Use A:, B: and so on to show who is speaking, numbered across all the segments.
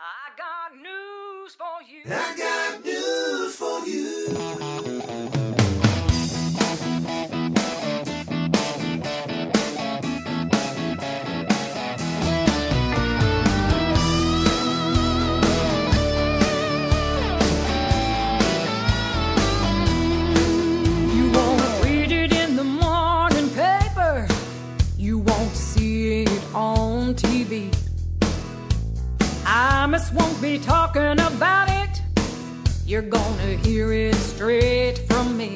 A: I got news for you.
B: I got news for you.
A: You won't read it in the morning paper. You won't see it on TV. I just won't be talking about it. You're gonna hear it straight from me.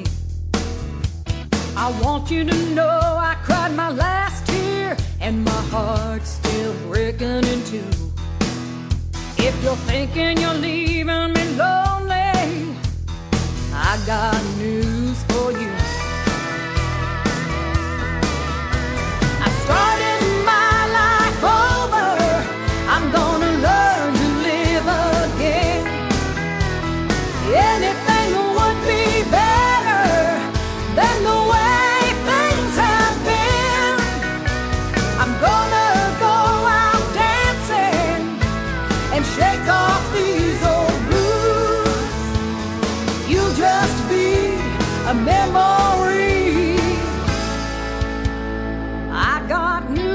A: I want you to know I cried my last tear, and my heart's still breaking in two. If you're thinking you're leaving me lonely, I got news for you. I started my life over. I'm gonna learn to live again. Anything would be better than the way things have been. I'm gonna go out dancing and shake off these old blues. You'll just be a memory. I got news